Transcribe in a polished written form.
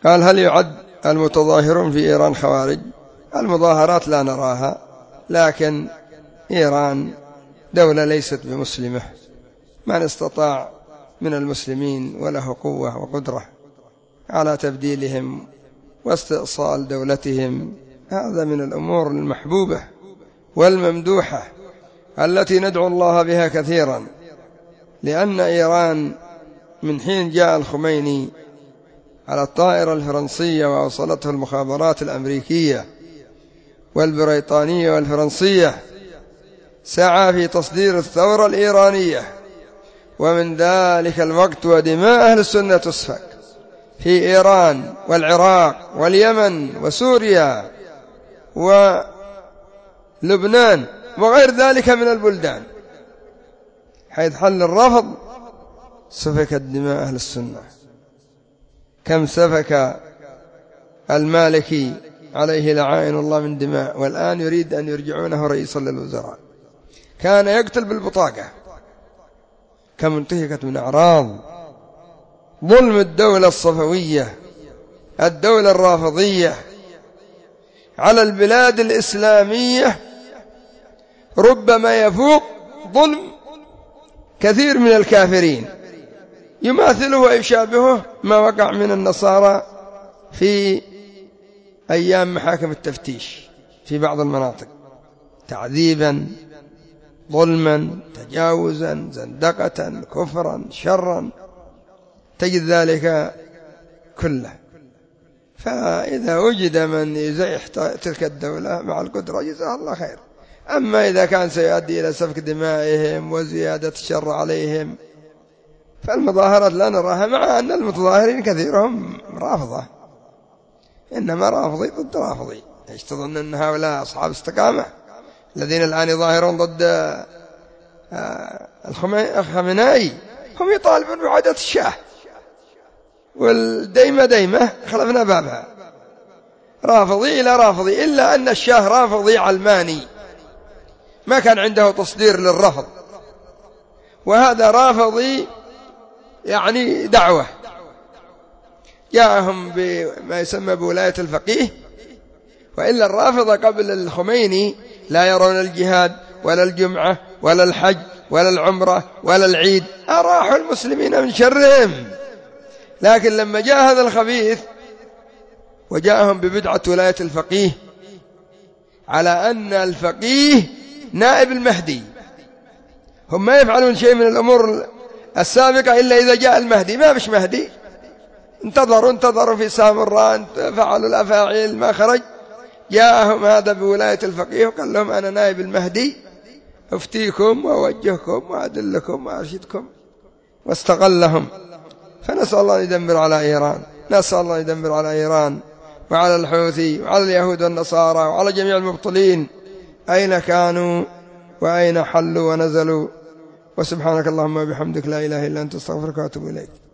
قال: هل يعد المتظاهرون في إيران خوارج؟ المظاهرات لا نراها، لكن إيران دولة ليست بمسلمة، من استطاع من المسلمين وله قوة وقدرة على تبديلهم واستئصال دولتهم، هذا من الأمور المحبوبة والممدوحة التي ندعو الله بها كثيرا، لأن إيران من حين جاء الخميني على الطائرة الفرنسية وأوصلته المخابرات الأمريكية والبريطانية والفرنسية سعى في تصدير الثورة الإيرانية، ومن ذلك الوقت ودماء أهل السنة تسفك في إيران والعراق واليمن وسوريا ولبنان وغير ذلك من البلدان، حيث حل الرفض سفكت دماء أهل السنة. كم سفك المالكي عليه لعائن الله من دماء، والآن يريد أن يرجعونه رئيسا للوزراء. كان يقتل بالبطاقة. كم انتهكت من أعراض ظلم الدولة الصفوية، الدولة الرافضية على البلاد الإسلامية، ربما يفوق ظلم كثير من الكافرين، يماثله ويشابهه ما وقع من النصارى في أيام محاكم التفتيش في بعض المناطق، تعذيبا، ظلما، تجاوزا، زندقة، كفرا، شرا، تجد ذلك كله. فإذا وجد من يزيح تلك الدولة مع القدرة جزاه الله خير. أما إذا كان سيؤدي إلى سفك دمائهم وزيادة الشر عليهم فالمظاهرات لا نراها، مع أن المتظاهرين كثيرهم رافضة، إنما رافضي ضد رافضي. ايش تظن أن هؤلاء أصحاب استقامة الذين الآن يظاهرون ضد الخمينائي؟ هم يطالبون بعودة الشاه، والديمة ديمة خلفنا بابها، رافضي إلى رافضي، إلا أن الشاه رافضي علماني ما كان عنده تصدير للرفض، وهذا رافضي يعني دعوة، جاءهم بما يسمى بولاية الفقيه. وإلا الرافضة قبل الخميني لا يرون الجهاد ولا الجمعة ولا الحج ولا العمرة ولا العيد، أراحوا المسلمين من شرهم. لكن لما جاء هذا الخبيث وجاءهم ببدعة ولاية الفقيه على أن الفقيه نائب المهدي، هم ما يفعلون شيء من الأمور السابقة إلا إذا جاء المهدي، ما فيش مهدي، انتظروا في سامراء فعلوا الأفاعيل ما خرج، جاءهم هذا بولاية الفقيه وقال لهم أنا نائب المهدي، أفتيكم وأوجهكم وأدلكم وأرشدكم، واستغلهم. فنسأل الله أن يدمر على إيران، نسأل الله أن يدمر على إيران وعلى الحوثي وعلى اليهود والنصارى وعلى جميع المبطلين أين كانوا وأين حلوا ونزلوا. وسبحانك اللهم وبحمدك لا إله إلا أنت، استغفرك وأتوب إليك.